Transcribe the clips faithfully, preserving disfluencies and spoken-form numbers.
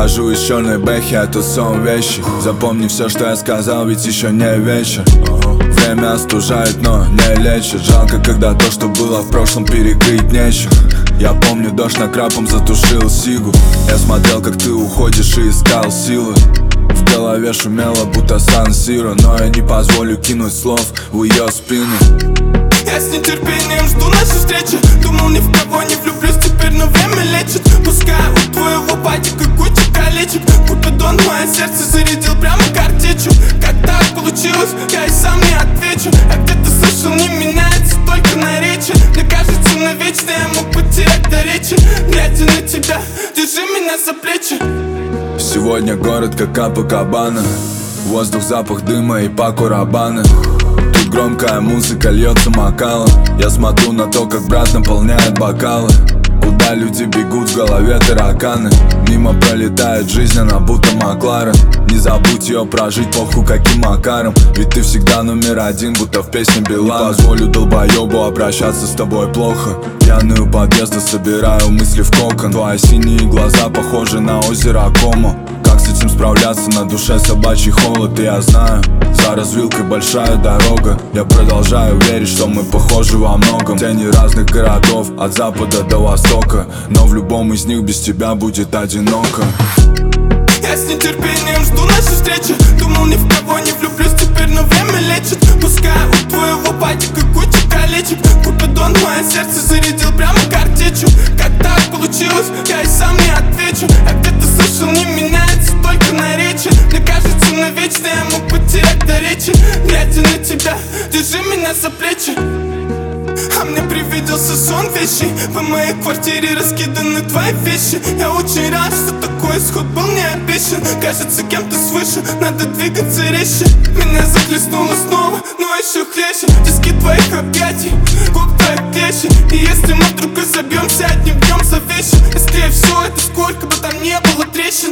Выхожу из черной бэхи, а тут сон вещи. Запомни все, что я сказал, ведь еще не вечер. Время остужает, но не лечит. Жалко, когда то, что было в прошлом, перекрыть нечем. Я помню, дождь накрапом затушил сигу. Я смотрел, как ты уходишь, и искал силы. В голове шумело, будто Сан-Сиро, но я не позволю кинуть слов в ее спину. Я с нетерпением жду нашей встречи. Думал, ни в кого не влюблюсь теперь, но время лечит. Пускай у твоего батика куча колечек. Купидон мое сердце зарядил прямо картечью. Как так получилось, я и сам не отвечу. Я где-то слышал, не меняется только наречие. Мне кажется, навечно я мог потерять до речи. Глядя на тебя, держи меня за плечи. Сегодня город как Копакабана. Воздух, запах дыма и паку Рабаны. Тут громкая музыка льется макалом. Я смотрю на то, как брат наполняет бокалы. Куда люди бегут, в голове тараканы. Мимо пролетает жизнь, она будто Макларен. Не забудь ее прожить, похуй каким макаром. Ведь ты всегда номер один, будто в песне Билана. Не позволю долбоебу обращаться с тобой плохо. Пьяный у подъезда, собираю мысли в кокон. Твои синие глаза похожи на озеро Комо. Как с этим справляться, на душе собачий холод. И я знаю, за развилкой большая дорога. Я продолжаю верить, что мы похожи во многом. Тени разных городов, от запада до востока. Но в любом из них без тебя будет одиноко. Я с нетерпением жду нашей встречи. Думал, ни в кого не влюблюсь теперь, но время лечит. Пускай у твоего батика куча колечек. Купидон мое сердце зарядил прямо картечью. Как так получилось, я и сам не отвечу. Я где-то слышал, не меняется только наречие. Мне кажется, навечно я мог потерять до речи. Глядя на тебя, держи меня за плечи. А мне привиделся сон вещи. В моей квартире раскиданы твои вещи. Я очень рад, что такой исход был не обещан. Кажется, кем-то свыше, надо двигаться резче. Меня захлестнуло снова, но еще хлеще. Тиски твоих объятий, губ твоих плечи. И если мы вдруг разобьемся одним днем за вещи, если все это сколько бы там не было трещин,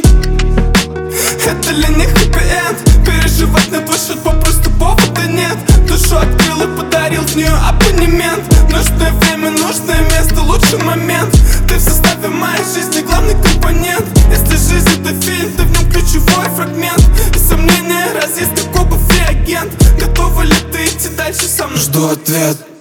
это для них хэппи-энд. Переживать на твой счет попросту повода нет. Душу открыл и подарил в нее абонемент. Нужное время, нужное место, лучший момент. Ты в составе моей жизни главный компонент. Если жизнь это фильм, ты в нем ключевой фрагмент. И сомнения разъезд, как оба фри-агент. Готова ли ты идти дальше со мной? Жду ответ.